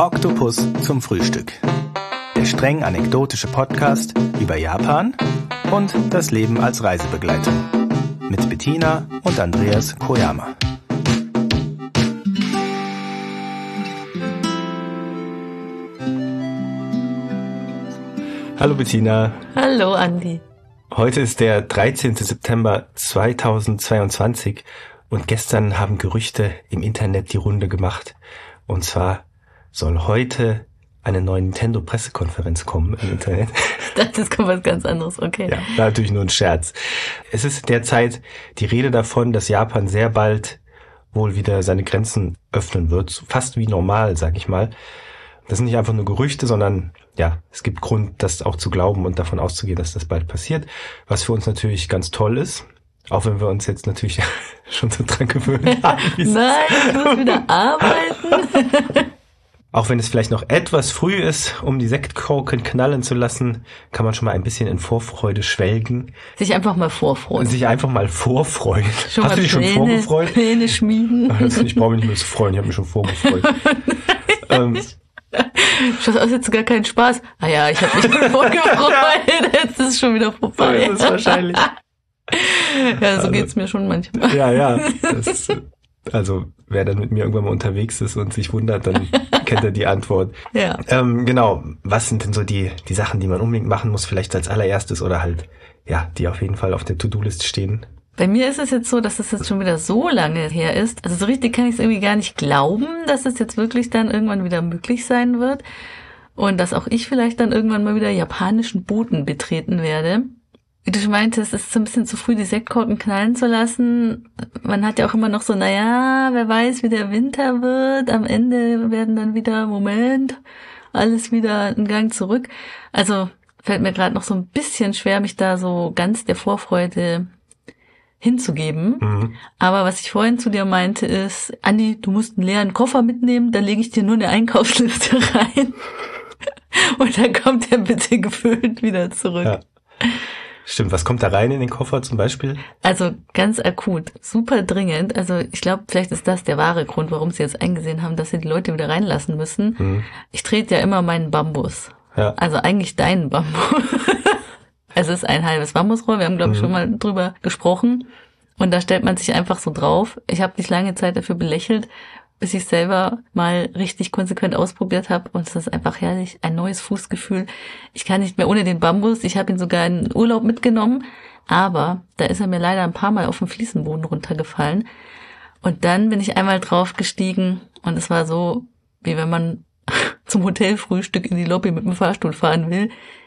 Oktopus zum Frühstück. Der streng anekdotische Podcast über Japan und das Leben als Reisebegleiter. Mit Bettina und Andreas Koyama. Hallo Bettina. Hallo Andi. Heute ist der 13. September 2022 und gestern haben Gerüchte im Internet die Runde gemacht. Und zwar soll heute eine neue Nintendo-Pressekonferenz kommen im Internet. Das kommt was ganz anderes, okay. Ja, war natürlich nur ein Scherz. Es ist derzeit die Rede davon, dass Japan sehr bald wohl wieder seine Grenzen öffnen wird. Fast wie normal, sag ich mal. Das sind nicht einfach nur Gerüchte, sondern ja, es gibt Grund, das auch zu glauben und davon auszugehen, dass das bald passiert. Was für uns natürlich ganz toll ist. Auch wenn wir uns jetzt natürlich schon so dran gewöhnen haben. Nein, ich muss wieder arbeiten. Auch wenn es vielleicht noch etwas früh ist, um die Sektkorken knallen zu lassen, kann man schon mal ein bisschen in Vorfreude schwelgen. Sich einfach mal vorfreuen. Hast du dich schon vorgefreut? Pläne schmieden. Ich brauche mich nicht mehr zu freuen, ich habe mich schon vorgefreut. Das ist jetzt gar kein Spaß. Ah ja, ich habe mich vorgefreut, jetzt ist es schon wieder vorbei. Das ist wahrscheinlich. Ja, so geht's mir schon manchmal. Ja. Also, wer dann mit mir irgendwann mal unterwegs ist und sich wundert, dann kennt er die Antwort. Ja. Genau. Was sind denn so die Sachen, die man unbedingt machen muss, vielleicht als allererstes oder halt, ja, die auf jeden Fall auf der To-Do-List stehen? Bei mir ist es jetzt so, dass es jetzt schon wieder so lange her ist. Also so richtig kann ich es irgendwie gar nicht glauben, dass es jetzt wirklich dann irgendwann wieder möglich sein wird. Und dass auch ich vielleicht dann irgendwann mal wieder japanischen Boden betreten werde. Wie du schon meintest, es ist so ein bisschen zu früh, die Sektkorken knallen zu lassen. Man hat ja auch immer noch so, wer weiß, wie der Winter wird. Am Ende werden dann wieder, alles wieder einen Gang zurück. Also fällt mir gerade noch so ein bisschen schwer, mich da so ganz der Vorfreude hinzugeben. Mhm. Aber was ich vorhin zu dir meinte ist, Andi, du musst einen leeren Koffer mitnehmen, dann lege ich dir nur eine Einkaufsliste rein. Und dann kommt er bitte gefüllt wieder zurück. Ja. Stimmt, was kommt da rein in den Koffer zum Beispiel? Also ganz akut, super dringend. Also ich glaube, vielleicht ist das der wahre Grund, warum sie jetzt eingesehen haben, dass sie die Leute wieder reinlassen müssen. Mhm. Ich trete ja immer meinen Bambus. Ja. Also eigentlich deinen Bambus. Es ist ein halbes Bambusrohr. Wir haben, glaube ich, schon mal drüber gesprochen. Und da stellt man sich einfach so drauf. Ich habe nicht lange Zeit dafür belächelt, bis ich selber mal richtig konsequent ausprobiert habe. Und es ist einfach herrlich. Ein neues Fußgefühl. Ich kann nicht mehr ohne den Bambus. Ich habe ihn sogar in den Urlaub mitgenommen. Aber da ist er mir leider ein paar Mal auf den Fliesenboden runtergefallen. Und dann bin ich einmal drauf gestiegen. Und es war so, wie wenn man zum Hotelfrühstück in die Lobby mit dem Fahrstuhl fahren will.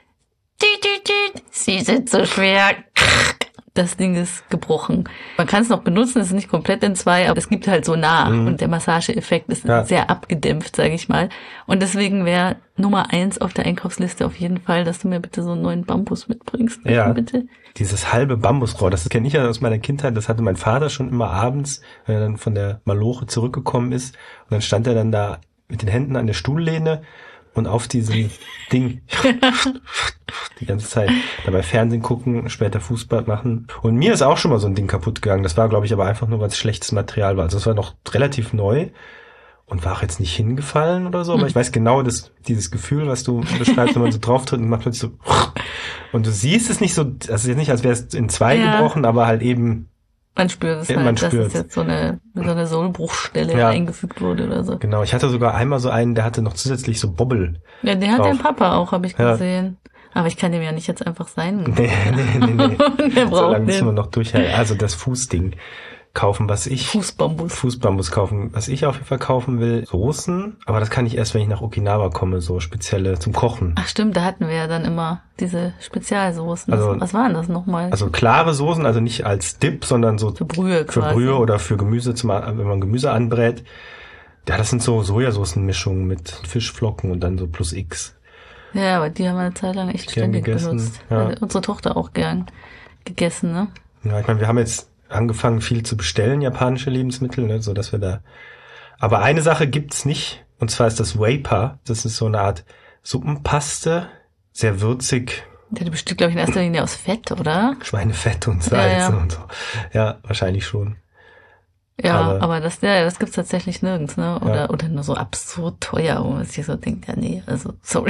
Sie sind so schwer. Das Ding ist gebrochen. Man kann es noch benutzen, es ist nicht komplett in zwei, aber es gibt halt so nach und der Massageeffekt ist sehr abgedämpft, sage ich mal. Und deswegen wäre Nummer 1 auf der Einkaufsliste auf jeden Fall, dass du mir bitte so einen neuen Bambus mitbringst. Ja, bitte. Dieses halbe Bambusrohr, das kenne ich ja aus meiner Kindheit, das hatte mein Vater schon immer abends, wenn er dann von der Maloche zurückgekommen ist. Und dann stand er dann da mit den Händen an der Stuhllehne und auf diesem Ding die ganze Zeit dabei Fernsehen gucken, später Fußball machen. Und mir ist auch schon mal so ein Ding kaputt gegangen. Das war, glaube ich, aber einfach nur, weil es schlechtes Material war. Also es war noch relativ neu und war auch jetzt nicht hingefallen oder so. Aber ich weiß genau, dieses Gefühl, was du beschreibst, wenn man so drauf tritt und macht plötzlich so. Und du siehst es nicht so, also jetzt nicht, als wäre es in zwei gebrochen, aber halt eben. Man spürt es halt, dass es jetzt so eine Sohlbruchstelle eingefügt wurde oder so. Genau, ich hatte sogar einmal so einen, der hatte noch zusätzlich so Bobbel. Ja, den hat dein Papa auch, habe ich gesehen. Aber ich kann dem ja nicht jetzt einfach sein. Nee. Der braucht so lange müssen wir noch durchhalten. Also das Fußding kaufen, Fußbambus kaufen, was ich auf jeden Fall kaufen will. Soßen, aber das kann ich erst, wenn ich nach Okinawa komme, so spezielle zum Kochen. Ach stimmt, da hatten wir ja dann immer diese Spezialsoßen. Also, was waren das nochmal? Also klare Soßen, also nicht als Dip, sondern so für Brühe quasi. Für Brühe oder für Gemüse, wenn man Gemüse anbrät. Ja, das sind so Sojasoßenmischungen mit Fischflocken und dann so plus X. Ja, aber die haben wir eine Zeit lang echt ständig benutzt. Ja. Unsere Tochter auch gern gegessen, ne? Ja, ich meine, wir haben jetzt angefangen, viel zu bestellen, japanische Lebensmittel, ne, so dass wir da. Aber eine Sache gibt's nicht, und zwar ist das Wapa. Das ist so eine Art Suppenpaste, sehr würzig. Der besteht, glaube ich, in erster Linie aus Fett, oder? Schweinefett und Salz und so. Ja, wahrscheinlich schon. Ja, aber das gibt's tatsächlich nirgends, ne? Oder nur so absurd teuer, wo man sich so denkt, ja nee, also sorry,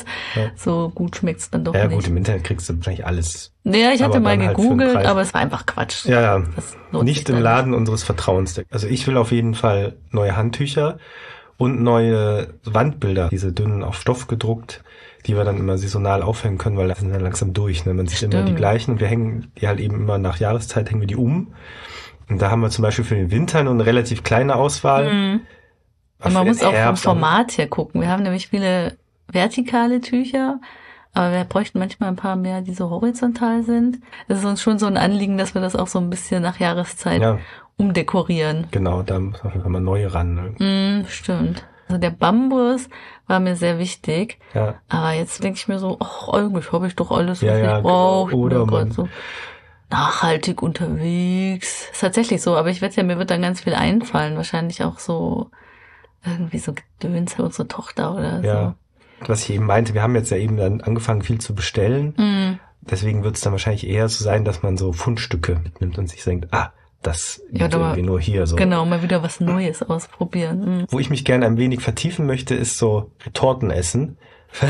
so gut schmeckt's dann doch nicht. Ja gut, im Internet kriegst du wahrscheinlich alles. Ja, ich hatte mal gegoogelt, halt aber es war einfach Quatsch. Ja, nicht im Laden unseres Vertrauens. Also ich will auf jeden Fall neue Handtücher und neue Wandbilder, diese dünnen auf Stoff gedruckt, die wir dann immer saisonal aufhängen können, weil das sind dann langsam durch. Ne? Man sieht immer die gleichen und wir hängen die halt eben immer nach Jahreszeit, hängen wir die um. Und da haben wir zum Beispiel für den Winter nur eine relativ kleine Auswahl. Mhm. Und man muss auch vom Format her gucken. Wir haben nämlich viele vertikale Tücher, aber wir bräuchten manchmal ein paar mehr, die so horizontal sind. Das ist uns schon so ein Anliegen, dass wir das auch so ein bisschen nach Jahreszeit umdekorieren. Genau, da muss auf jeden Fall mal neue ran. Ne? Stimmt. Also der Bambus war mir sehr wichtig. Ja. Aber jetzt denke ich mir so, eigentlich habe ich doch alles, was ich brauche. Oder man so nachhaltig unterwegs. Ist tatsächlich so, aber mir wird dann ganz viel einfallen. Wahrscheinlich auch so irgendwie so Gedöns für unsere Tochter oder so. Was ich eben meinte, wir haben jetzt ja eben dann angefangen, viel zu bestellen. Mhm. Deswegen wird es dann wahrscheinlich eher so sein, dass man so Fundstücke mitnimmt und sich denkt, das gibt irgendwie nur hier so. Genau, mal wieder was Neues ausprobieren. Wo ich mich gerne ein wenig vertiefen möchte, ist so Torten essen.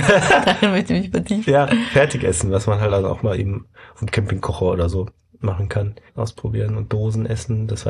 Darin möchte ich mich vertiefen. Ja, Fertigessen, was man halt also auch mal eben vom Campingkocher oder so machen kann. Ausprobieren und Dosen essen. Da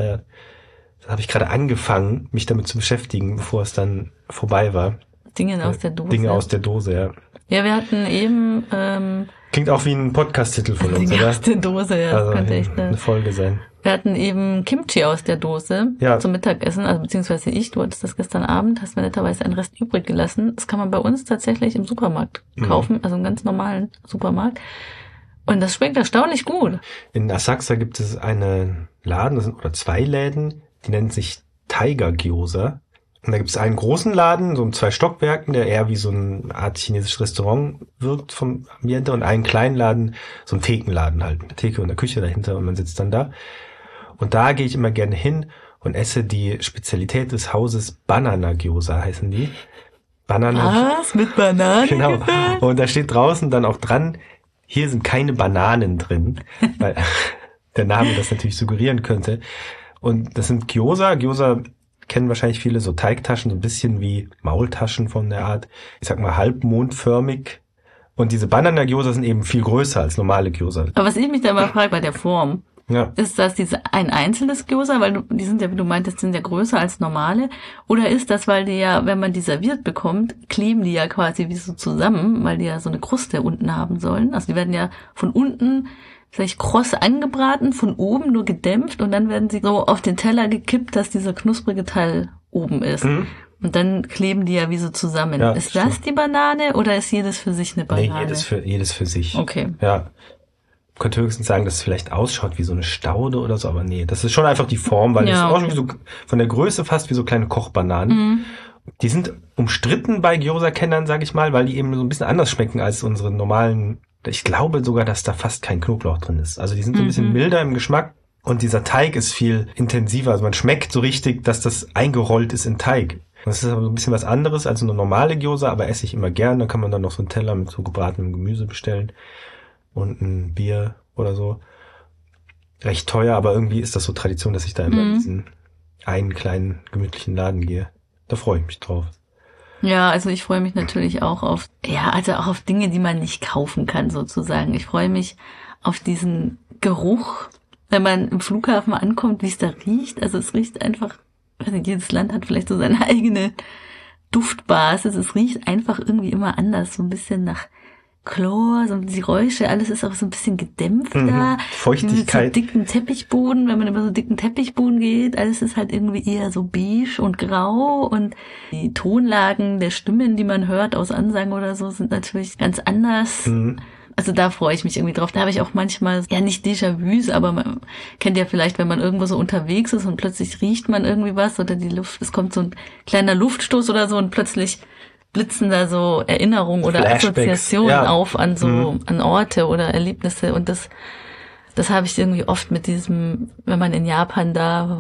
habe ich gerade angefangen, mich damit zu beschäftigen, bevor es dann vorbei war. Dinge aus der Dose, ja. Ja, wir hatten eben... Klingt auch wie ein Podcast-Titel von uns, Dinge oder? aus der Dose, ja. Also das könnte echt eine Folge sein. Wir hatten eben Kimchi aus der Dose zum Mittagessen, also beziehungsweise du hattest das gestern Abend, hast mir netterweise einen Rest übrig gelassen. Das kann man bei uns tatsächlich im Supermarkt kaufen, also im ganz normalen Supermarkt. Und das schmeckt erstaunlich gut. In Asakusa gibt es einen Laden, oder 2 Läden, die nennen sich Tiger Gyoza. Und da gibt es einen großen Laden, so in 2 Stockwerken, der eher wie so eine Art chinesisches Restaurant wirkt vom Ambiente, und einen kleinen Laden, so ein Thekenladen halt, mit der Theke und der Küche dahinter, und man sitzt dann da. Und da gehe ich immer gerne hin und esse die Spezialität des Hauses Banana Gyoza, heißen die. Was? Mit Bananen? Genau. Und da steht draußen dann auch dran, hier sind keine Bananen drin, weil der Name das natürlich suggerieren könnte. Und das sind Gyoza. Gyoza kennen wahrscheinlich viele, so Teigtaschen, so ein bisschen wie Maultaschen von der Art. Ich sag mal halbmondförmig. Und diese Banana-Gyoza sind eben viel größer als normale Gyoza. Aber was ich mich da mal frage bei der Form, ist das ein einzelnes Gyoza, weil die sind ja, wie du meintest, sind ja größer als normale? Oder ist das, weil die ja, wenn man die serviert bekommt, kleben die ja quasi wie so zusammen, weil die ja so eine Kruste unten haben sollen? Also die werden ja von unten vielleicht kross angebraten, von oben nur gedämpft, und dann werden sie so auf den Teller gekippt, dass dieser knusprige Teil oben ist. Mhm. Und dann kleben die ja wie so zusammen. Ja, ist das die Banane oder ist jedes für sich eine Banane? Nee, jedes für sich. Okay. Ja. Ich könnte höchstens sagen, dass es vielleicht ausschaut wie so eine Staude oder so, aber nee, das ist schon einfach die Form, weil es auch so von der Größe fast wie so kleine Kochbananen. Mhm. Die sind umstritten bei Gyoza-Kennern, sag ich mal, weil die eben so ein bisschen anders schmecken als unsere normalen. Ich glaube sogar, dass da fast kein Knoblauch drin ist. Also die sind so ein bisschen milder im Geschmack, und dieser Teig ist viel intensiver. Also man schmeckt so richtig, dass das eingerollt ist in Teig. Das ist aber so ein bisschen was anderes als eine normale Gyoza, aber esse ich immer gern. Da kann man dann noch so einen Teller mit so gebratenem Gemüse bestellen und ein Bier oder so. Recht teuer, aber irgendwie ist das so Tradition, dass ich da immer in diesen einen kleinen gemütlichen Laden gehe. Da freue ich mich drauf. Ja, also ich freue mich natürlich auch auf Dinge, die man nicht kaufen kann, sozusagen. Ich freue mich auf diesen Geruch, wenn man im Flughafen ankommt, wie es da riecht. Also es riecht einfach, jedes Land hat vielleicht so seine eigene Duftbasis. Es riecht einfach irgendwie immer anders, so ein bisschen nach Chlor, so die Geräusche, alles ist auch so ein bisschen gedämpfter. Feuchtigkeit. Mit so dicken Teppichboden, wenn man über so dicken Teppichboden geht, alles ist halt irgendwie eher so beige und grau, und die Tonlagen der Stimmen, die man hört aus Ansagen oder so, sind natürlich ganz anders. Also da freue ich mich irgendwie drauf. Da habe ich auch manchmal, ja nicht Déjà-vus, aber man kennt ja vielleicht, wenn man irgendwo so unterwegs ist und plötzlich riecht man irgendwie was, oder die Luft, es kommt so ein kleiner Luftstoß oder so, und plötzlich blitzen da so Erinnerungen oder Assoziationen auf an an Orte oder Erlebnisse, und das habe ich irgendwie oft mit diesem, wenn man in Japan da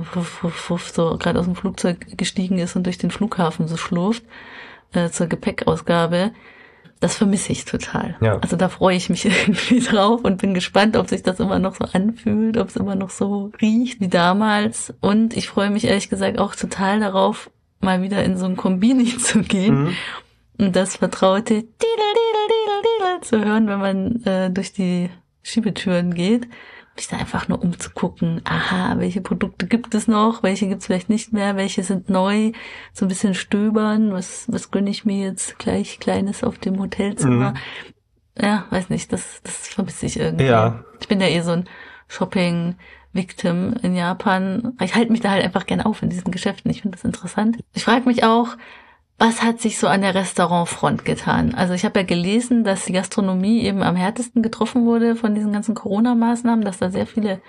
so gerade aus dem Flugzeug gestiegen ist und durch den Flughafen so schlurft zur Gepäckausgabe. das vermisse ich total. Ja. Also da freue ich mich irgendwie drauf und bin gespannt, ob sich das immer noch so anfühlt, ob es immer noch so riecht wie damals. Und ich freue mich ehrlich gesagt auch total darauf, mal wieder in so ein Kombini zu gehen und das vertraute Didel, Didel, Didel, Didel zu hören, wenn man durch die Schiebetüren geht. Mich da einfach nur umzugucken, aha, welche Produkte gibt es noch, welche gibt es vielleicht nicht mehr, welche sind neu, so ein bisschen stöbern, was gönne ich mir jetzt gleich Kleines auf dem Hotelzimmer. Ja, weiß nicht, das vermisse ich irgendwie. Ja. Ich bin ja so ein Shopping-Victim in Japan. Ich halte mich da halt einfach gerne auf in diesen Geschäften. Ich finde das interessant. Ich frage mich auch, was hat sich so an der Restaurantfront getan? Also ich habe ja gelesen, dass die Gastronomie eben am härtesten getroffen wurde von diesen ganzen Corona-Maßnahmen, dass da sehr viele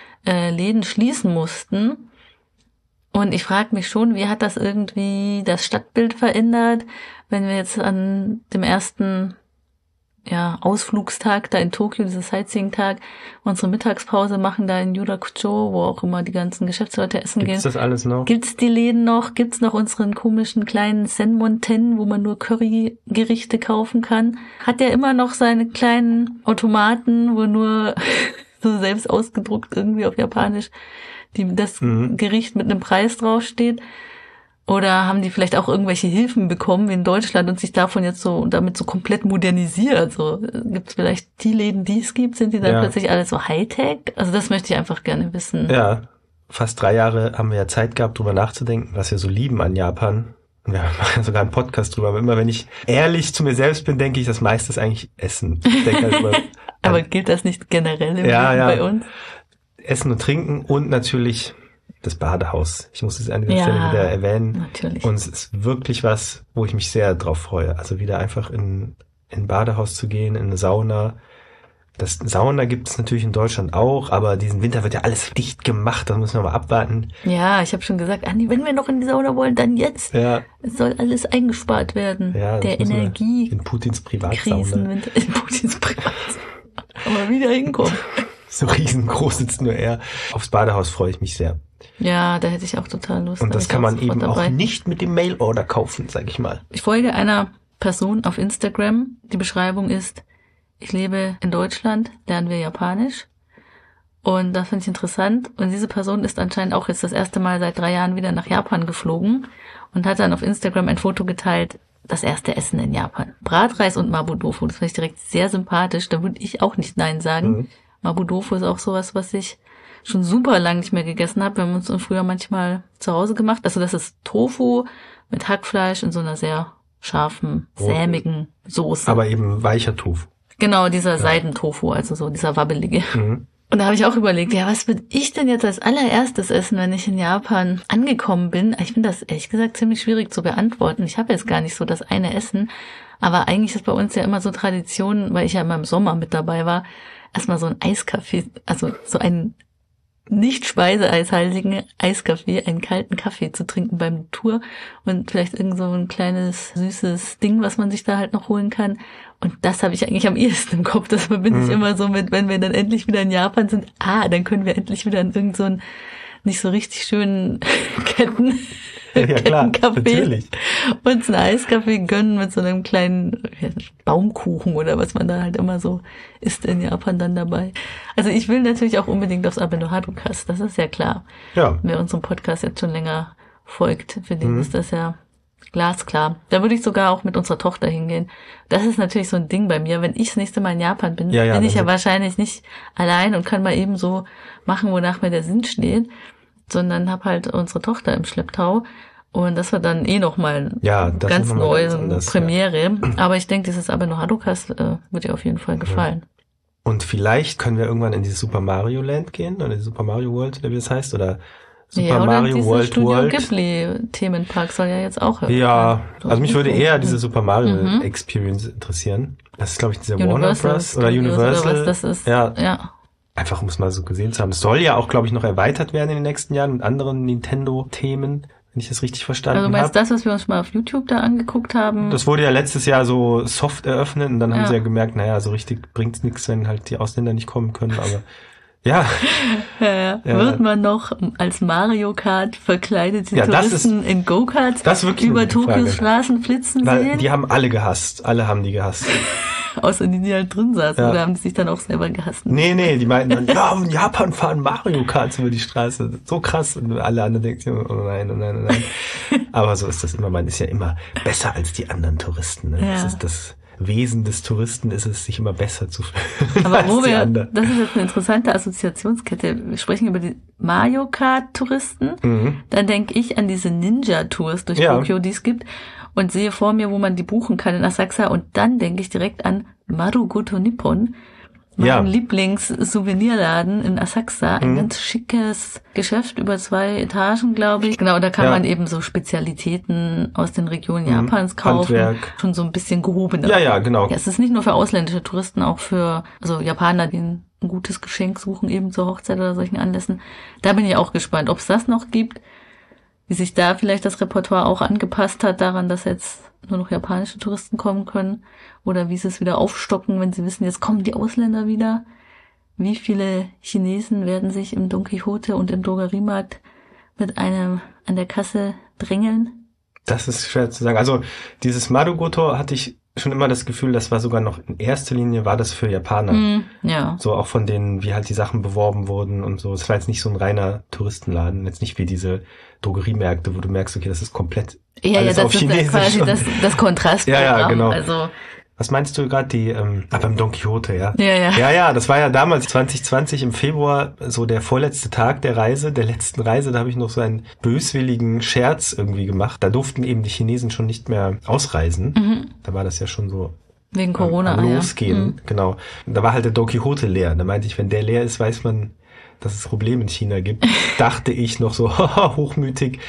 Läden schließen mussten. Und ich frage mich schon, wie hat das irgendwie das Stadtbild verändert, wenn wir jetzt an dem ersten Ausflugstag da in Tokio, dieser Sightseeing-Tag, unsere Mittagspause machen da in Yurakucho, wo auch immer die ganzen Geschäftsleute essen gehen. Gibt's das alles noch? Gibt's die Läden noch? Gibt's noch unseren komischen kleinen Senmonten, wo man nur Currygerichte kaufen kann? Hat der immer noch seine kleinen Automaten, wo nur so selbst ausgedruckt irgendwie auf Japanisch das Gericht mit einem Preis draufsteht? Oder haben die vielleicht auch irgendwelche Hilfen bekommen wie in Deutschland und sich davon jetzt damit so komplett modernisiert? So, gibt's vielleicht die Läden, die es gibt? Sind die dann plötzlich alle so Hightech? Also das möchte ich einfach gerne wissen. Ja, fast 3 Jahre haben wir ja Zeit gehabt, drüber nachzudenken, was wir so lieben an Japan. Und wir machen sogar einen Podcast drüber. Aber immer wenn ich ehrlich zu mir selbst bin, denke ich, das meiste ist eigentlich Essen. Ich denke halt aber gilt das nicht generell im Leben bei uns? Essen und Trinken und natürlich das Badehaus. Ich muss es an dieser Stelle wieder erwähnen. Natürlich. Und es ist wirklich was, wo ich mich sehr drauf freue. Also wieder einfach in ein Badehaus zu gehen, in eine Sauna. Das Sauna gibt es natürlich in Deutschland auch, aber diesen Winter wird ja alles dicht gemacht. Da müssen wir mal abwarten. Ja, ich habe schon gesagt, Andi, wenn wir noch in die Sauna wollen, dann jetzt. Ja. Es soll alles eingespart werden. Ja, der Energie. In Putins Privatsauna. In Putins Privatsauna. Aber wieder hinkommen. So riesengroß sitzt nur er. Aufs Badehaus freue ich mich sehr. Ja, da hätte ich auch total Lust. Und das kann man eben auch nicht mit dem Mail-Order kaufen, sag ich mal. Ich folge einer Person auf Instagram. Die Beschreibung ist: Ich lebe in Deutschland, lernen wir Japanisch. Und das finde ich interessant. Und diese Person ist anscheinend auch jetzt das erste Mal seit 3 Jahren wieder nach Japan geflogen und hat dann auf Instagram ein Foto geteilt, das erste Essen in Japan. Bratreis und Mabudofu. Das finde ich direkt sehr sympathisch. Da würde ich auch nicht Nein sagen. Mabudofu ist auch sowas, was ich schon super lang nicht mehr gegessen habe. Wir haben uns früher manchmal zu Hause gemacht. Also das ist Tofu mit Hackfleisch in so einer sehr scharfen, sämigen Soße. Aber eben weicher Tofu. Genau, dieser Seidentofu, also so dieser wabbelige. Und da habe ich auch überlegt, was würde ich denn jetzt als allererstes essen, wenn ich in Japan angekommen bin? Ich finde das ehrlich gesagt ziemlich schwierig zu beantworten. Ich habe jetzt gar nicht so das eine Essen, aber eigentlich ist bei uns ja immer so Tradition, weil ich ja immer im Sommer mit dabei war, erstmal so ein Eiskaffee, also so einen nicht speiseeishaltigen Eiskaffee, einen kalten Kaffee zu trinken beim Tour und vielleicht irgend so ein kleines, süßes Ding, was man sich da halt noch holen kann. Und das habe ich eigentlich am ehesten im Kopf. Das verbinde ich immer so mit, wenn wir dann endlich wieder in Japan sind, dann können wir endlich wieder in irgend so einen nicht so richtig schönen Kettencafé uns einen Eiskaffee gönnen mit so einem kleinen Baumkuchen oder was man da halt immer so isst in Japan dann dabei. Also ich will natürlich auch unbedingt aufs Abenoharukas, das ist ja klar. Ja. Wer unserem Podcast jetzt schon länger folgt, für den ist das ja glasklar. Da würde ich sogar auch mit unserer Tochter hingehen. Das ist natürlich so ein Ding bei mir. Wenn ich das nächste Mal in Japan bin, bin ich ja wahrscheinlich nicht allein und kann mal eben so machen, wonach mir der Sinn steht, sondern habe halt unsere Tochter im Schlepptau. Und das war dann nochmal ganz neu, so eine Premiere. Ja. Aber ich denke, dieses Abenoharukas wird ihr auf jeden Fall gefallen. Und vielleicht können wir irgendwann in dieses Super Mario Land gehen, oder die Super Mario World, oder wie das heißt, oder Super Mario World Studio Ghibli Themenpark soll ja jetzt auch. Ja, also mich würde eher diese Super Mario Experience interessieren. Das ist, glaube ich, dieser Warner Bros. Oder Universal. Oder was das ist. Ja. Einfach, um es mal so gesehen zu haben. Es soll ja auch, glaube ich, noch erweitert werden in den nächsten Jahren mit anderen Nintendo-Themen, wenn ich das richtig verstanden habe. Also meinst du das, was wir uns mal auf YouTube da angeguckt haben? Das wurde ja letztes Jahr so soft eröffnet und dann haben sie ja gemerkt, so richtig bringt's nichts, wenn halt die Ausländer nicht kommen können, aber Ja. Wird man noch als Mario Kart verkleidete Ja, Touristen in Go-Karts über Tokios Straßen flitzen sehen? Die haben alle gehasst. Alle haben die gehasst. Außer die halt drin saßen. Oder haben die sich dann auch selber gehasst? Nee, die meinten dann, ja, in Japan fahren Mario Karts über die Straße. So krass. Und alle anderen denken, oh nein. Aber so ist das immer. Man ist ja immer besser als die anderen Touristen. Ne? Das ist das Wesen des Touristen, ist es, sich immer besser zu fühlen. Aber das ist jetzt eine interessante Assoziationskette. Wir sprechen über die Mario Kart Touristen. Dann denke ich an diese Ninja-Tours durch Tokio, die es gibt. Und sehe vor mir, wo man die buchen kann in Asakusa. Und dann denke ich direkt an Marugoto Nippon, mein Lieblings-Souvenirladen in Asakusa. Ein ganz schickes Geschäft über 2 Etagen, glaube ich. Genau, da kann man eben so Spezialitäten aus den Regionen Japans kaufen. Handwerk. Schon so ein bisschen gehobener. Ja, genau. Ja, es ist nicht nur für ausländische Touristen, auch für Japaner, die ein gutes Geschenk suchen, eben zur Hochzeit oder solchen Anlässen. Da bin ich auch gespannt, ob es das noch gibt. Wie sich da vielleicht das Repertoire auch angepasst hat daran, dass jetzt nur noch japanische Touristen kommen können. Oder wie sie es wieder aufstocken, wenn sie wissen, jetzt kommen die Ausländer wieder. Wie viele Chinesen werden sich im Don Quijote und im Drogeriemarkt mit einem an der Kasse drängeln? Das ist schwer zu sagen. Also dieses Marugoto hatte ich schon immer das Gefühl, das war sogar noch in erster Linie, war das für Japaner. Ja. So auch von denen, wie halt die Sachen beworben wurden und so. Es war jetzt nicht so ein reiner Touristenladen, jetzt nicht wie diese Drogeriemärkte, wo du merkst, okay, das ist komplett alles auf Chinesisch. Ja, das ist quasi das Kontrast. Ja, genau. Also was meinst du gerade, beim Don Quijote, ja? Ja. Ja, das war ja damals 2020 im Februar so der vorletzte Tag der letzten Reise, da habe ich noch so einen böswilligen Scherz irgendwie gemacht. Da durften eben die Chinesen schon nicht mehr ausreisen. Da war das ja schon so wegen Corona losgehen, genau. Und da war halt der Don Quijote leer. Da meinte ich, wenn der leer ist, weiß man, dass es Probleme in China gibt. Dachte ich noch so hochmütig.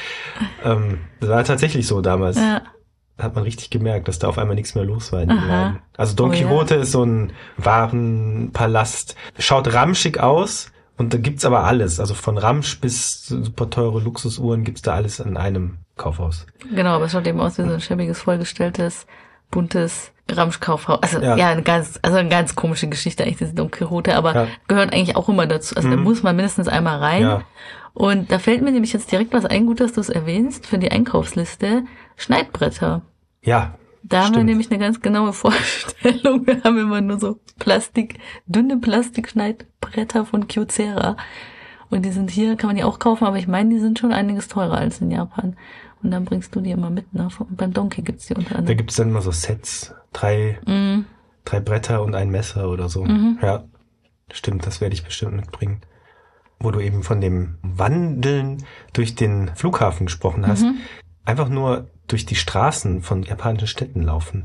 Das war tatsächlich so damals. Ja. Hat man richtig gemerkt, dass da auf einmal nichts mehr los war in dem Laden. Also Don Quijote ist so ein Warenpalast. Schaut ramschig aus und da gibt's aber alles. Also von Ramsch bis super teure Luxusuhren gibt's da alles in einem Kaufhaus. Genau, aber es schaut eben aus wie so ein schäbiges, vollgestelltes, buntes Ramsch-Kaufhaus. Also eine ganz komische Geschichte eigentlich, diese Don Quijote, aber gehört eigentlich auch immer dazu. Also da muss man mindestens einmal rein. Ja. Und da fällt mir nämlich jetzt direkt was ein, gut, dass du es erwähnst, für die Einkaufsliste, Schneidbretter. Ja. Da haben wir nämlich eine ganz genaue Vorstellung. Wir haben immer nur so dünne Plastikschneidbretter von Kyocera. Und die sind hier, kann man die auch kaufen, aber ich meine, die sind schon einiges teurer als in Japan. Und dann bringst du die immer mit, ne? Und beim Donkey gibt's die unter anderem. Da gibt's dann immer so Sets, drei Bretter und ein Messer oder so. Ja, stimmt, das werde ich bestimmt mitbringen. Wo du eben von dem Wandeln durch den Flughafen gesprochen hast. Einfach nur durch die Straßen von japanischen Städten laufen.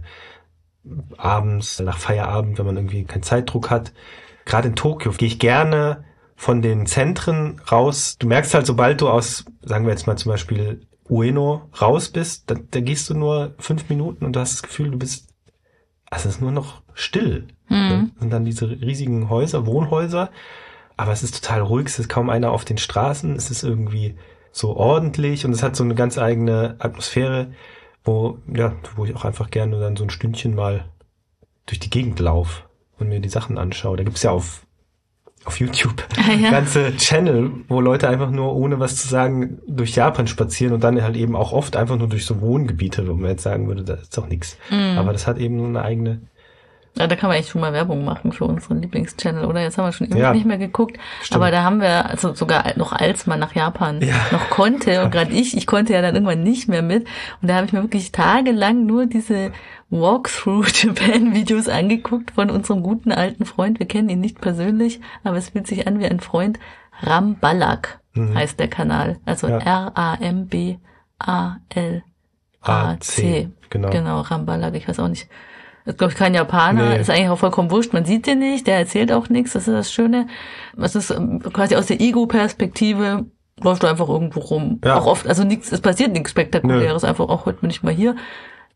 Abends, nach Feierabend, wenn man irgendwie keinen Zeitdruck hat. Gerade in Tokio gehe ich gerne von den Zentren raus. Du merkst halt, sobald du aus, sagen wir jetzt mal zum Beispiel Ueno raus bist, da gehst du nur 5 Minuten und du hast das Gefühl, es ist nur noch still. Das sind dann diese riesigen Häuser, Wohnhäuser. Aber es ist total ruhig, es ist kaum einer auf den Straßen, es ist irgendwie so ordentlich und es hat so eine ganz eigene Atmosphäre, wo ich auch einfach gerne dann so ein Stündchen mal durch die Gegend laufe und mir die Sachen anschaue. Da gibt's ja auf YouTube ganze Channel, wo Leute einfach nur, ohne was zu sagen, durch Japan spazieren und dann halt eben auch oft einfach nur durch so Wohngebiete, wo man jetzt sagen würde, da ist doch nichts. Aber das hat eben so eine eigene... Ja, da kann man echt schon mal Werbung machen für unseren Lieblingschannel, oder? Jetzt haben wir schon irgendwie nicht mehr geguckt. Stimmt. Aber da haben wir, also sogar noch als man nach Japan noch konnte, und gerade ich konnte ja dann irgendwann nicht mehr mit. Und da habe ich mir wirklich tagelang nur diese Walkthrough-Japan-Videos angeguckt von unserem guten alten Freund. Wir kennen ihn nicht persönlich, aber es fühlt sich an wie ein Freund. Rambalak heißt der Kanal. Also Rambalak. Genau, Rambalak. Ich weiß auch nicht. Das ist, glaube ich, kein Japaner, ist eigentlich auch vollkommen wurscht, man sieht den nicht, der erzählt auch nichts, das ist das Schöne. Es ist quasi aus der Ego-Perspektive, läuft du einfach irgendwo rum. Ja. Auch oft, also nichts, es passiert nichts Spektakuläres, einfach auch heute bin ich mal hier.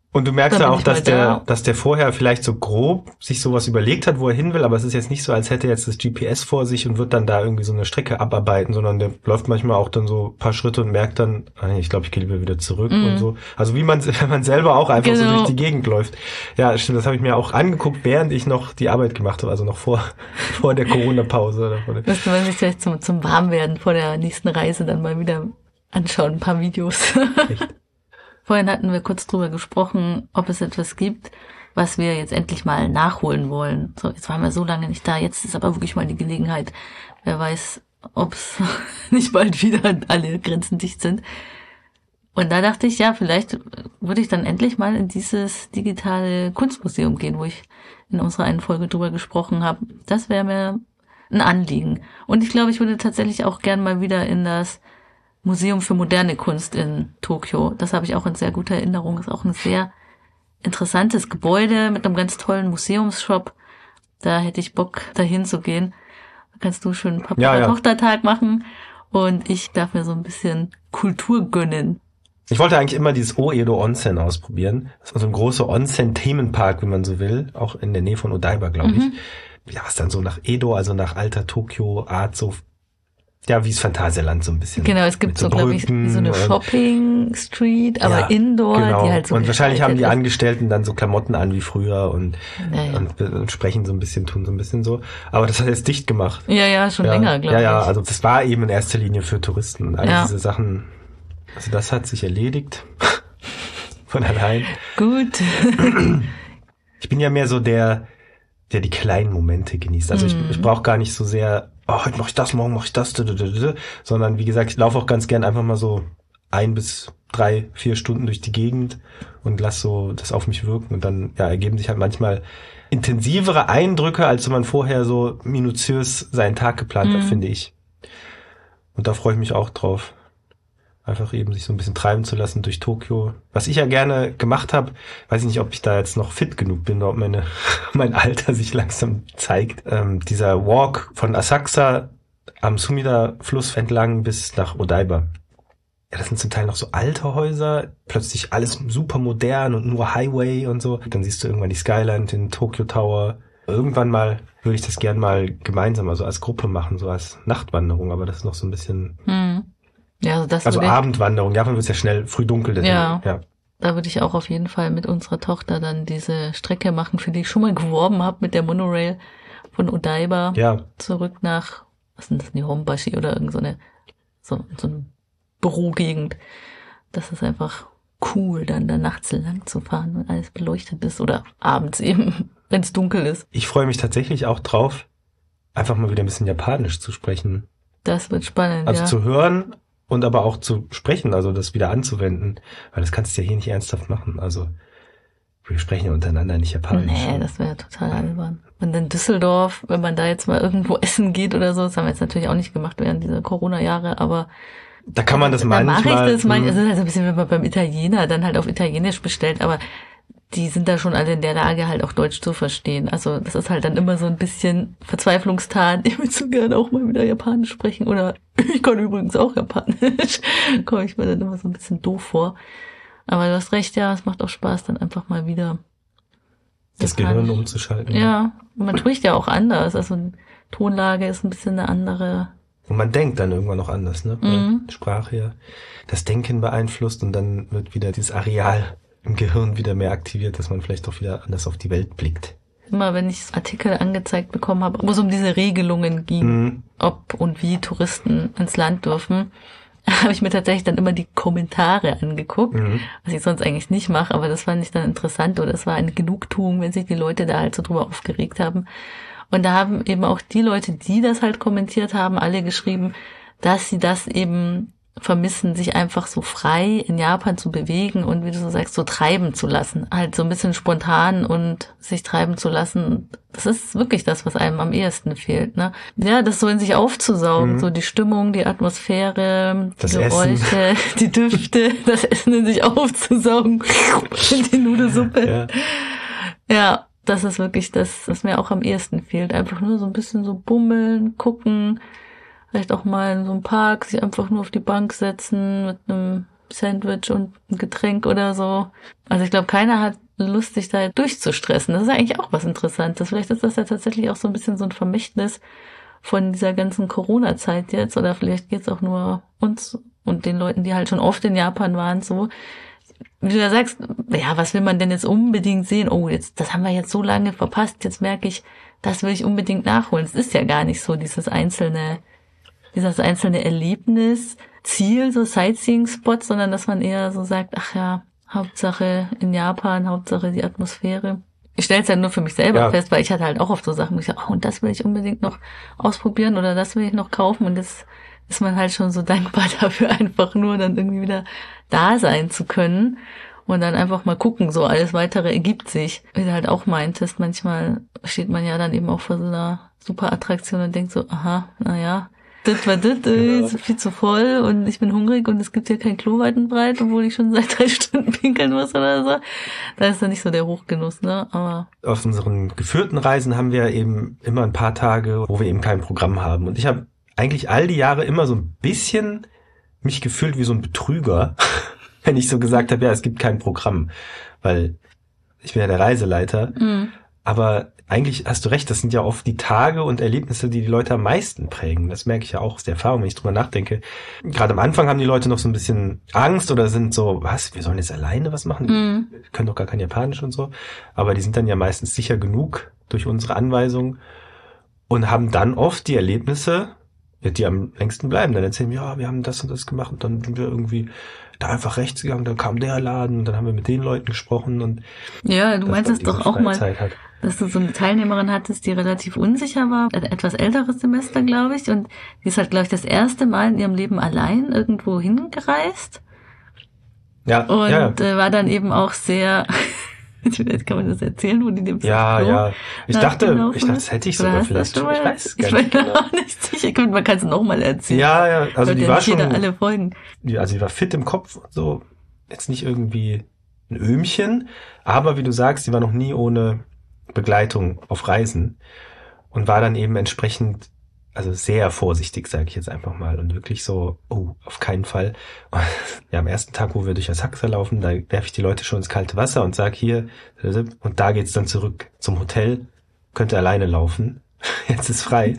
Und du merkst Dann ja bin auch, ich mal da. dass der vorher vielleicht so grob sich sowas überlegt hat, wo er hin will, aber es ist jetzt nicht so, als hätte er jetzt das GPS vor sich und wird dann da irgendwie so eine Strecke abarbeiten, sondern der läuft manchmal auch dann so ein paar Schritte und merkt dann, nee, ich glaube, ich gehe lieber wieder zurück und so. Also wenn man selber auch einfach so durch die Gegend läuft. Ja, stimmt, das habe ich mir auch angeguckt, während ich noch die Arbeit gemacht habe, also noch vor der Corona-Pause. Müsste man sich vielleicht zum Warmwerden vor der nächsten Reise dann mal wieder anschauen, ein paar Videos. Echt? Vorhin hatten wir kurz drüber gesprochen, ob es etwas gibt, was wir jetzt endlich mal nachholen wollen. So, jetzt waren wir so lange nicht da, jetzt ist aber wirklich mal die Gelegenheit. Wer weiß, ob es nicht bald wieder alle Grenzen dicht sind. Und da dachte ich, ja, vielleicht würde ich dann endlich mal in dieses digitale Kunstmuseum gehen, wo ich in unserer einen Folge drüber gesprochen habe. Das wäre mir ein Anliegen. Und ich glaube, ich würde tatsächlich auch gern mal wieder in das Museum für moderne Kunst in Tokio. Das habe ich auch in sehr guter Erinnerung. Ist auch ein sehr interessantes Gebäude mit einem ganz tollen Museumsshop. Da hätte ich Bock, dahin zu gehen. Da kannst du schön Papa-Tochter-Tag machen und ich darf mir so ein bisschen Kultur gönnen. Ich wollte eigentlich immer dieses Oedo Onsen ausprobieren. Das war so ein großer Onsen-Themenpark, wenn man so will. Auch in der Nähe von Odaiba, glaube ich. Ja, was dann so nach Edo, also nach alter Tokio-Art so. Ja, wie das Phantasialand so ein bisschen. Genau, es gibt so, glaube ich, wie so eine Shopping-Street, aber Indoor, genau. Die halt so. Und wahrscheinlich haben die Angestellten dann so Klamotten an wie früher und sprechen so ein bisschen, tun so ein bisschen so. Aber das hat jetzt dicht gemacht. Ja, schon länger, glaube ich. Ja, also das war eben in erster Linie für Touristen und all diese Sachen. Also das hat sich erledigt. Von allein. Gut. Ich bin ja mehr so der die kleinen Momente genießt. Also ich brauche gar nicht so sehr, heute mache ich das, morgen mache ich das, sondern wie gesagt, ich laufe auch ganz gern einfach mal so 1 bis 3, 4 Stunden durch die Gegend und lasse so das auf mich wirken und dann ergeben sich halt manchmal intensivere Eindrücke, als wenn man vorher so minutiös seinen Tag geplant hat, finde ich. Und da freue ich mich auch drauf. Einfach eben sich so ein bisschen treiben zu lassen durch Tokio. Was ich ja gerne gemacht habe, weiß ich nicht, ob ich da jetzt noch fit genug bin, ob mein Alter sich langsam zeigt. Dieser Walk von Asakusa am Sumida-Fluss entlang bis nach Odaiba. Ja, das sind zum Teil noch so alte Häuser, plötzlich alles super modern und nur Highway und so. Dann siehst du irgendwann die Skyline, den Tokyo Tower. Irgendwann mal würde ich das gern mal gemeinsam, also als Gruppe machen, so als Nachtwanderung, aber das ist noch so ein bisschen... Ja, also Abendwanderung, davon wird es ja schnell früh dunkel. Deswegen, ja, da würde ich auch auf jeden Fall mit unserer Tochter dann diese Strecke machen, für die ich schon mal geworben habe mit der Monorail von Odaiba zurück nach, was sind das, Nihonbashi oder irgend so eine Bürogegend. Das ist einfach cool, dann da nachts lang zu fahren, wenn alles beleuchtet ist oder abends eben, wenn es dunkel ist. Ich freue mich tatsächlich auch drauf, einfach mal wieder ein bisschen Japanisch zu sprechen. Das wird spannend, also zu hören und aber auch zu sprechen, also das wieder anzuwenden, weil das kannst du ja hier nicht ernsthaft machen. Also wir sprechen ja untereinander nicht Japanisch. Nee, das wäre total albern. Und in Düsseldorf, wenn man da jetzt mal irgendwo essen geht oder so, das haben wir jetzt natürlich auch nicht gemacht während dieser Corona-Jahre, aber da kann man das manchmal. Da mache ich das es ist halt so ein bisschen, wenn man beim Italiener dann halt auf Italienisch bestellt, aber die sind da schon alle in der Lage, halt auch Deutsch zu verstehen. Also das ist halt dann immer so ein bisschen Verzweiflungstat. Ich will so gerne auch mal wieder Japanisch sprechen. Oder ich kann übrigens auch Japanisch. Komme ich mir dann immer so ein bisschen doof vor. Aber du hast recht, ja, es macht auch Spaß, dann einfach mal wieder das Gehirn umzuschalten. Ja, und man spricht ja auch anders. Also eine Tonlage ist ein bisschen eine andere. Und man denkt dann irgendwann noch anders, ne? Weil Sprache ja das Denken beeinflusst und dann wird wieder dieses Areal im Gehirn wieder mehr aktiviert, dass man vielleicht auch wieder anders auf die Welt blickt. Immer wenn ich Artikel angezeigt bekommen habe, wo es um diese Regelungen ging, ob und wie Touristen ins Land dürfen, habe ich mir tatsächlich dann immer die Kommentare angeguckt, was ich sonst eigentlich nicht mache, aber das fand ich dann interessant oder es war eine Genugtuung, wenn sich die Leute da halt so drüber aufgeregt haben. Und da haben eben auch die Leute, die das halt kommentiert haben, alle geschrieben, dass sie das eben vermissen, sich einfach so frei in Japan zu bewegen und wie du so sagst, so treiben zu lassen. Halt so ein bisschen spontan und sich treiben zu lassen. Das ist wirklich das, was einem am ehesten fehlt, ne? Ja, das so in sich aufzusaugen, so die Stimmung, die Atmosphäre, die Geräusche, die Düfte, das Essen in sich aufzusaugen, die Nudelsuppe. Ja, das ist wirklich das, was mir auch am ehesten fehlt. Einfach nur so ein bisschen so bummeln, gucken, vielleicht auch mal in so einem Park sich einfach nur auf die Bank setzen mit einem Sandwich und ein Getränk oder so. Also ich glaube, keiner hat Lust, sich da durchzustressen. Das ist eigentlich auch was Interessantes. Vielleicht ist das ja tatsächlich auch so ein bisschen so ein Vermächtnis von dieser ganzen Corona-Zeit jetzt, oder vielleicht geht's auch nur uns und den Leuten, die halt schon oft in Japan waren, so. Wie du ja sagst, ja, was will man denn jetzt unbedingt sehen? Oh, jetzt, das haben wir jetzt so lange verpasst, jetzt merke ich, das will ich unbedingt nachholen. Es ist ja gar nicht so dieses einzelne Erlebnis, Ziel, so Sightseeing-Spot, sondern dass man eher so sagt, ach ja, Hauptsache in Japan, Hauptsache die Atmosphäre. Ich stelle es ja nur für mich selber fest, weil ich hatte halt auch oft so Sachen, wo ich sage, oh, und das will ich unbedingt noch ausprobieren oder das will ich noch kaufen, und das ist man halt schon so dankbar dafür, einfach nur dann irgendwie wieder da sein zu können und dann einfach mal gucken, so alles Weitere ergibt sich. Wie du halt auch meintest, manchmal steht man ja dann eben auch vor so einer super Attraktion und denkt so, aha, naja, das war das, ist viel zu voll und ich bin hungrig und es gibt hier kein Klo weit und breit, obwohl ich schon seit 3 Stunden pinkeln muss oder so. Da ist dann nicht so der Hochgenuss, ne? Aber auf unseren geführten Reisen haben wir eben immer ein paar Tage, wo wir eben kein Programm haben. Und ich habe eigentlich all die Jahre immer so ein bisschen mich gefühlt wie so ein Betrüger, wenn ich so gesagt habe, ja, es gibt kein Programm, weil ich bin ja der Reiseleiter. Aber eigentlich hast du recht, das sind ja oft die Tage und Erlebnisse, die Leute am meisten prägen. Das merke ich ja auch aus der Erfahrung, wenn ich drüber nachdenke. Gerade am Anfang haben die Leute noch so ein bisschen Angst oder sind so, was, wir sollen jetzt alleine was machen? Wir können doch gar kein Japanisch und so. Aber die sind dann ja meistens sicher genug durch unsere Anweisungen und haben dann oft die Erlebnisse, die am längsten bleiben. Dann erzählen wir, ja, wir haben das und das gemacht und dann sind wir irgendwie da einfach rechts gegangen, dann kam der Laden und dann haben wir mit den Leuten gesprochen und ja, du meinst es doch auch mal, dass du so eine Teilnehmerin hattest, die relativ unsicher war, ein etwas älteres Semester, glaube ich, und die ist halt, glaube ich, das erste Mal in ihrem Leben allein irgendwo hingereist. Ja. Und war dann eben auch sehr, kann man das erzählen, wo die dem Ja. Ich dachte, das hätte ich sogar vielleicht schon. Ich weiß gar nicht. Ich bin auch nicht sicher. Man kann es nochmal erzählen. Ja. Also die war schon, alle Folgen. Also die war fit im Kopf und so. Jetzt nicht irgendwie ein Öhmchen, aber wie du sagst, die war noch nie ohne Begleitung auf Reisen und war dann eben entsprechend, also sehr vorsichtig, sage ich jetzt einfach mal, und wirklich so, oh, auf keinen Fall. Ja, am ersten Tag, wo wir durch Asakusa laufen, da werfe ich die Leute schon ins kalte Wasser und sag hier, und da geht's dann zurück zum Hotel, könnt ihr alleine laufen, jetzt ist frei.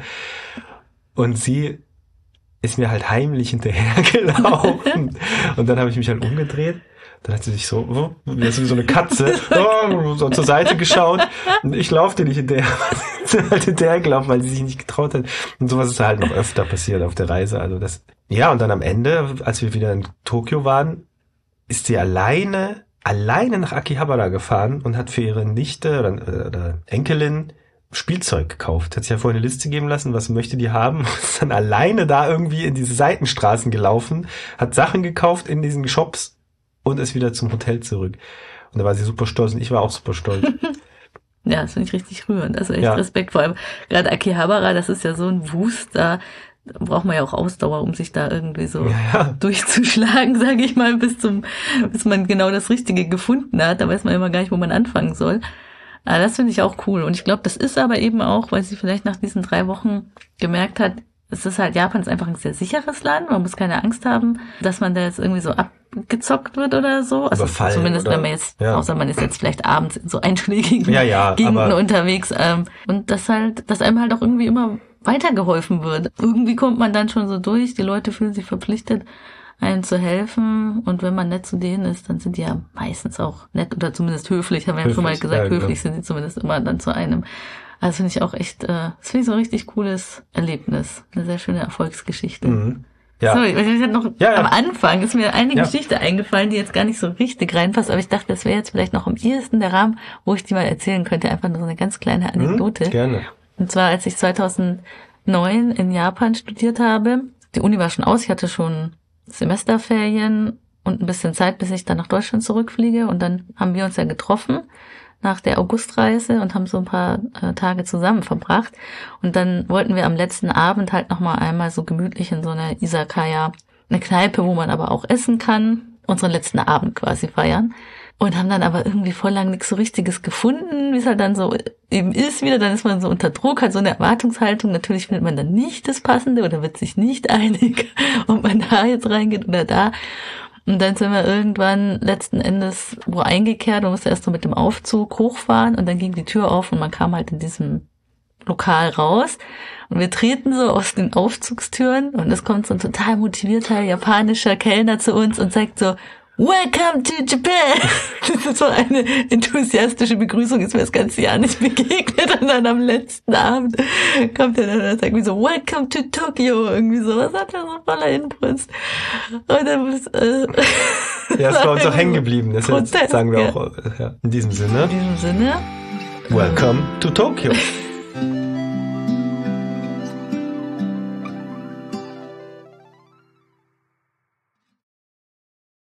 Und sie ist mir halt heimlich hinterhergelaufen und dann habe ich mich halt umgedreht. Dann hat sie sich so, wie so eine Katze, so zur Seite geschaut und ich laufe dir nicht hinterher. Sie ist halt hinterhergelaufen, weil sie sich nicht getraut hat. Und sowas ist halt noch öfter passiert auf der Reise. Also das, ja, und dann am Ende, als wir wieder in Tokio waren, ist sie alleine nach Akihabara gefahren und hat für ihre Nichte oder Enkelin Spielzeug gekauft. Hat sich ja vorher eine Liste geben lassen, was möchte die haben. Ist dann alleine da irgendwie in diese Seitenstraßen gelaufen, hat Sachen gekauft in diesen Shops und ist wieder zum Hotel zurück. Und da war sie super stolz und ich war auch super stolz. Ja, das finde ich richtig rührend. Also echt Respekt. Vor allem gerade Akihabara, das ist ja so ein Wust, da braucht man ja auch Ausdauer, um sich da irgendwie so durchzuschlagen, sage ich mal, bis man genau das Richtige gefunden hat. Da weiß man immer gar nicht, wo man anfangen soll. Aber das finde ich auch cool. Und ich glaube, das ist aber eben auch, weil sie vielleicht nach diesen 3 Wochen gemerkt hat, es ist halt, Japan ist einfach ein sehr sicheres Land. Man muss keine Angst haben, dass man da jetzt irgendwie so abgezockt wird oder so. Also überfallen, zumindest, oder? wenn man jetzt, außer man ist jetzt vielleicht abends in so einschlägigen Gegenden unterwegs. Und dass einem halt auch irgendwie immer weitergeholfen wird. Irgendwie kommt man dann schon so durch. Die Leute fühlen sich verpflichtet, einem zu helfen. Und wenn man nett zu denen ist, dann sind die ja meistens auch nett oder zumindest höflich. Haben wir ja schon mal gesagt, höflich sind sie zumindest immer dann zu einem. Also finde ich auch echt, das finde ich so ein richtig cooles Erlebnis. Eine sehr schöne Erfolgsgeschichte. Mhm. Ja. Sorry, ich hatte noch am Anfang ist mir eine Geschichte eingefallen, die jetzt gar nicht so richtig reinpasst, aber ich dachte, das wäre jetzt vielleicht noch am ehesten der Rahmen, wo ich die mal erzählen könnte. Einfach nur so eine ganz kleine Anekdote. Gerne. Und zwar, als ich 2009 in Japan studiert habe, die Uni war schon aus, ich hatte schon Semesterferien und ein bisschen Zeit, bis ich dann nach Deutschland zurückfliege. Und dann haben wir uns ja getroffen nach der Augustreise und haben so ein paar Tage zusammen verbracht. Und dann wollten wir am letzten Abend halt nochmal einmal so gemütlich in so einer Izakaya, eine Kneipe, wo man aber auch essen kann, unseren letzten Abend quasi feiern. Und haben dann aber irgendwie voll lang nichts so Richtiges gefunden, wie es halt dann so eben ist wieder. Dann ist man so unter Druck, hat so eine Erwartungshaltung. Natürlich findet man dann nicht das Passende oder wird sich nicht einig, ob man da jetzt reingeht oder da. Und dann sind wir irgendwann letzten Endes wo eingekehrt und musste erst so mit dem Aufzug hochfahren und dann ging die Tür auf und man kam halt in diesem Lokal raus und wir treten so aus den Aufzugstüren und es kommt so ein total motivierter japanischer Kellner zu uns und sagt so, Welcome to Japan! Das ist so eine enthusiastische Begrüßung, ist mir das ganze Jahr nicht begegnet. Und dann am letzten Abend kommt er dann und sagt wie so, Welcome to Tokyo! Irgendwie sowas hat er so voller Inbrunst. Und dann ja, ist bei uns auch hängen geblieben. Das sagen wir auch in diesem Sinne. In diesem Sinne. Welcome to Tokyo!